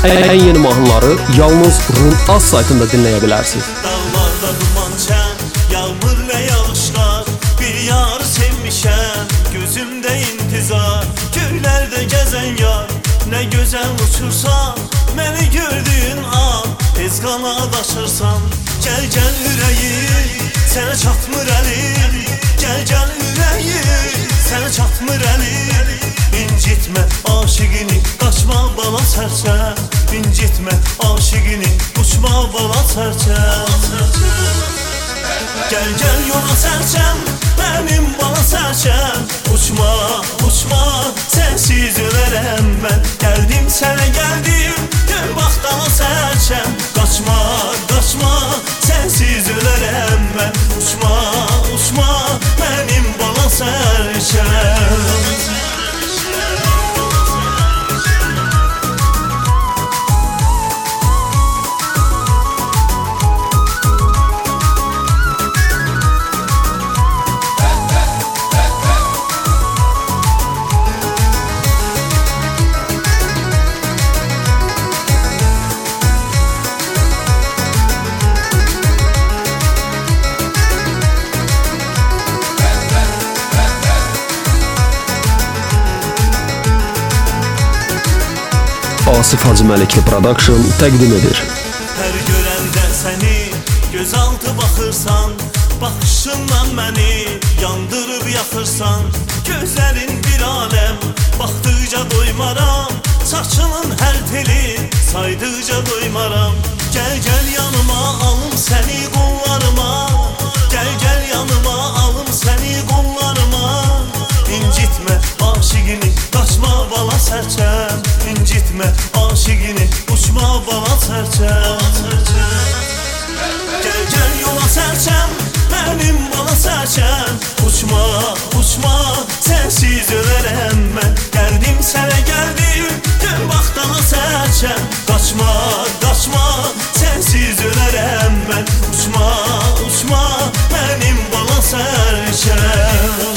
Ən yeni mahnıları yalnız Rum Az saytında dinləyə bilərsiniz. Dağlarda duman çən, yağmur və yağışlar, bir yarı sevmişəm, gözümdə intizar. Göylərdə gəzən yar, nə gözəl uçursan, məni gördüyün an, tez qanad açırsan. Gəl gəl ürəyim, sənə çatmır əlim, gəl gəl ürəyim, sənə çatmır əlim. İncitmə aşiqini, qaçma bala sərçəm, İncitmə aşiqini, uçma bala sərçəm. Gəl gəl yola sərçəm, mənim bala sərçəm, uçma, uçma, sənsiz ölərəm mən. Gəldim sənə gəldim, gör bax dala sərçəm, qaçma, qaçma, sənsiz ölərəm mən. Uçma, uçma, mənim bala sərçəm. Asif Hacıməlikli Production təqdim edir. Hər görəndə səni, gözaltı baxırsan, baxışınla məni yandırıb yaxırsan. Gözlərin bir aləm, baxdıqca doymaram, saçının hər teli, saydıqca doymaram. Gəl gəl yanıma, alım səni qollarıma, gəl gəl yanıma, alım səni qollarıma. İncitmə aşiqini, qaçma bala sərçəm, İncitmə aşiqini, uçma bala sərçəm. Gəl gəl yola sərçəm, mənim bala sərçəm, uçma, uçma, sənsiz ölərəm mən. Gəldim sənə gəldim, gör bax dala sərçəm, qaçma, qaçma, sənsiz ölərəm mən. Uçma, uçma, mənim bala sərçəm.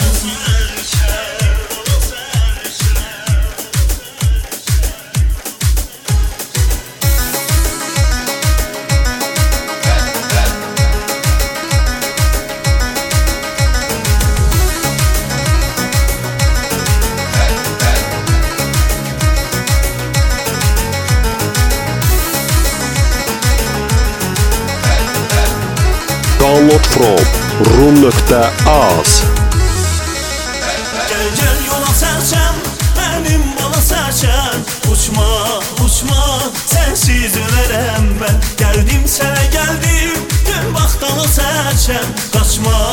Download from rum.az. Gəl gəl yola sərçəm, mənim bala sərçəm, uçma, uçma, sənsiz ölərəm mən. Gəldim sənə gəldim, gör bax dala sərçəm, qaçma,